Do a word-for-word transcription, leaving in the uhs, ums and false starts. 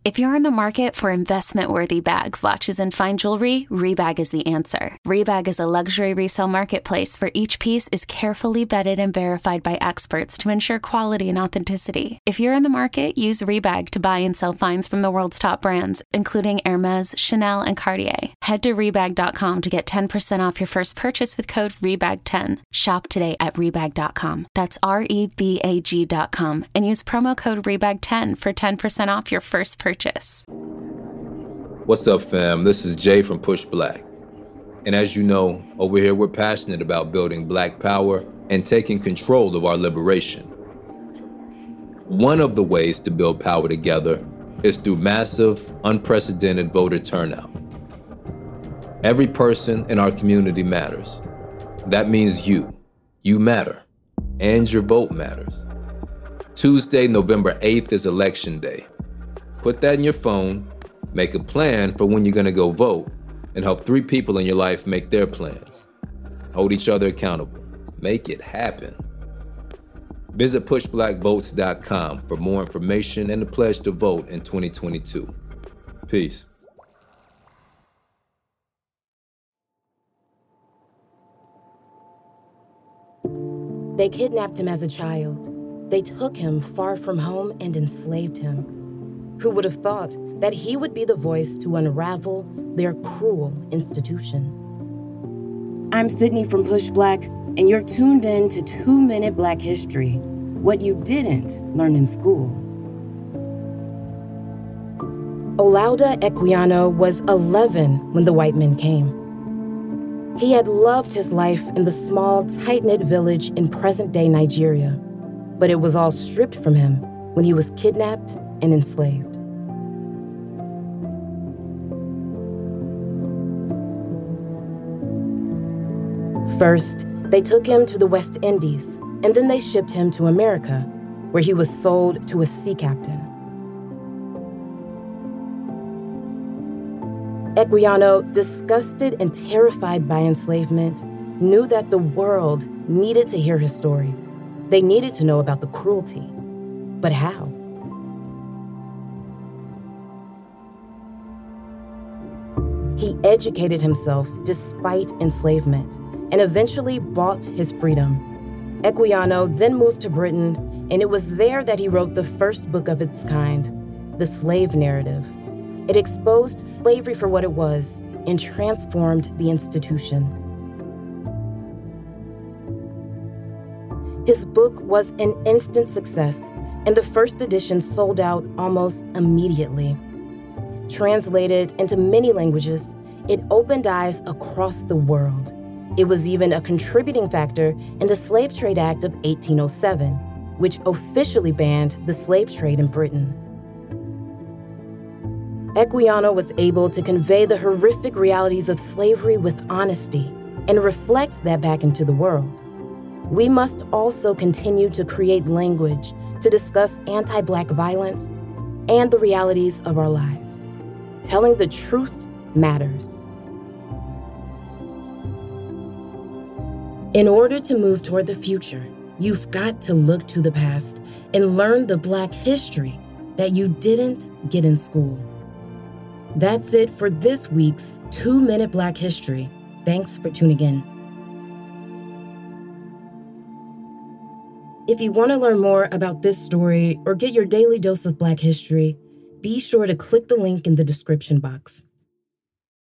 If you're in the market for investment-worthy bags, watches, and fine jewelry, Rebag is the answer. Rebag is a luxury resale marketplace where each piece is carefully vetted and verified by experts to ensure quality and authenticity. If you're in the market, use Rebag to buy and sell finds from the world's top brands, including Hermes, Chanel, and Cartier. Head to Rebag dot com to get ten percent off your first purchase with code Rebag ten. Shop today at Rebag dot com. That's R E B A G dot com and use promo code Rebag ten for ten percent off your first purchase. Purchase. What's up, fam? This is Jay from Push Black. And as you know, over here we're passionate about building Black power and taking control of our liberation. One of the ways to build power together is through massive, unprecedented voter turnout. Every person in our community matters. That means you. You matter. And your vote matters. Tuesday, November eighth is Election Day. Put that in your phone, make a plan for when you're gonna go vote, and help three people in your life make their plans. Hold each other accountable. Make it happen. Visit push black votes dot com for more information and the pledge to vote in twenty twenty-two. Peace. They kidnapped him as a child. They took him far from home and enslaved him. Who would have thought that he would be the voice to unravel their cruel institution? I'm Sydney from Push Black, and you're tuned in to Two Minute Black History, what you didn't learn in school. Olaudah Equiano was eleven when the white men came. He had loved his life in the small, tight-knit village in present-day Nigeria, but it was all stripped from him when he was kidnapped and enslaved. First, they took him to the West Indies, and then they shipped him to America, where he was sold to a sea captain. Equiano, disgusted and terrified by enslavement, knew that the world needed to hear his story. They needed to know about the cruelty. But how? He educated himself despite enslavement and eventually bought his freedom. Equiano then moved to Britain, and it was there that he wrote the first book of its kind, The Slave Narrative. It exposed slavery for what it was and transformed the institution. His book was an instant success, and the first edition sold out almost immediately. Translated into many languages, it opened eyes across the world. It was even a contributing factor in the Slave Trade Act of eighteen oh seven, which officially banned the slave trade in Britain. Equiano was able to convey the horrific realities of slavery with honesty and reflect that back into the world. We must also continue to create language to discuss anti-Black violence and the realities of our lives. Telling the truth matters. In order to move toward the future, you've got to look to the past and learn the Black history that you didn't get in school. That's it for this week's Two Minute Black History. Thanks for tuning in. If you want to learn more about this story or get your daily dose of Black history, be sure to click the link in the description box.